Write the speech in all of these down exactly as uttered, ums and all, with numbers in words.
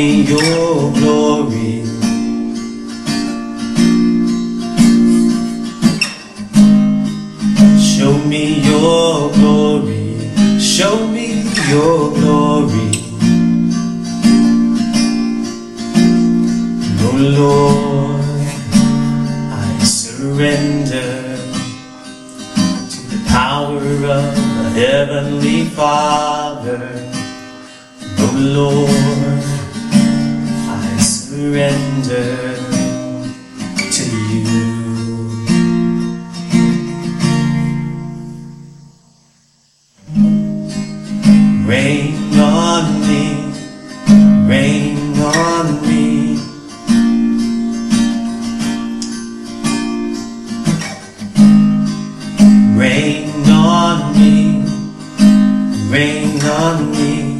me your glory. Show me your glory. Show me your glory. Oh Lord, I surrender to the power of the Heavenly Father. Oh Lord, I surrender to you. Rain on me, rain on me. Rain on me, rain on me.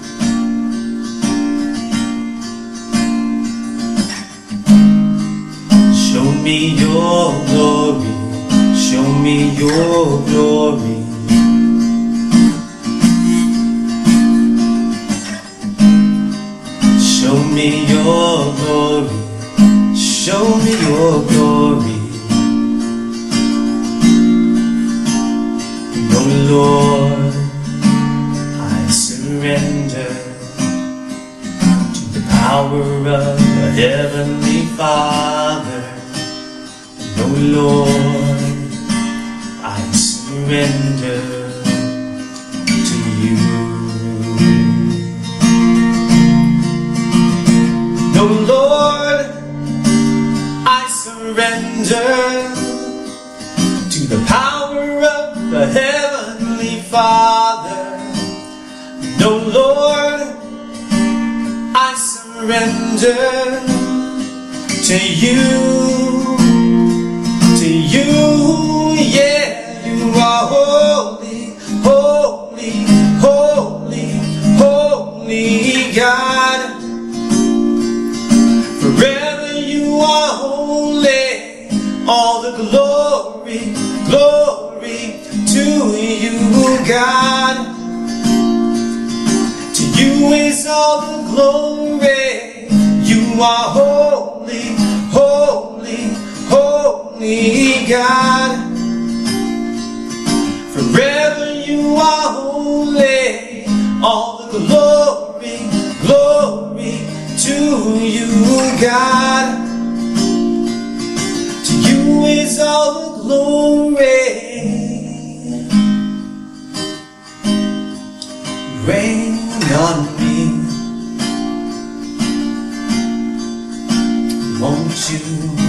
Show me your glory, show me your glory. Show me your glory, show me your glory. Oh Lord, I surrender to the power of the Heavenly Father. Oh Lord, I surrender to you. Oh Lord, I surrender to the power of the Heavenly Father. Oh Lord, I surrender to you, to you, yeah. You are holy, holy, holy, holy God. Forever you are holy, all the glory, glory to you, God. To you is all the glory. You are holy, holy, holy God. Forever you are holy, all the glory, glory to you, God. To you is all the glory. Rain on me, won't you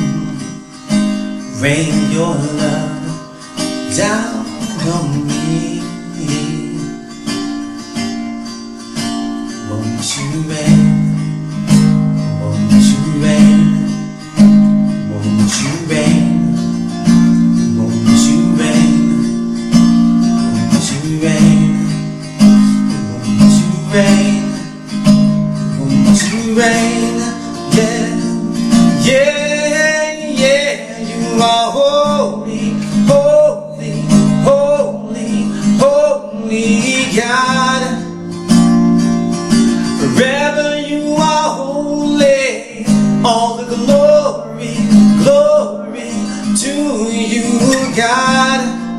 rain your love down on me? Won't you rain? Won't you rain? Won't you rain? Won't you rain? Won't you rain? Won't you rain? Won't you rain? Yeah, yeah, yeah. You are holy, holy, holy, holy God. Forever you are holy, all the glory, glory to you, God.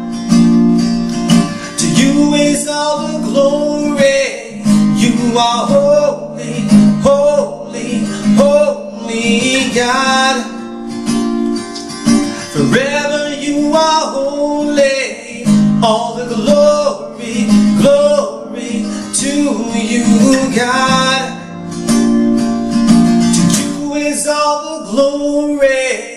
To you is all the glory. You are holy, holy, holy God. Forever you are holy, all the glory, glory to you, God. To you is all the glory.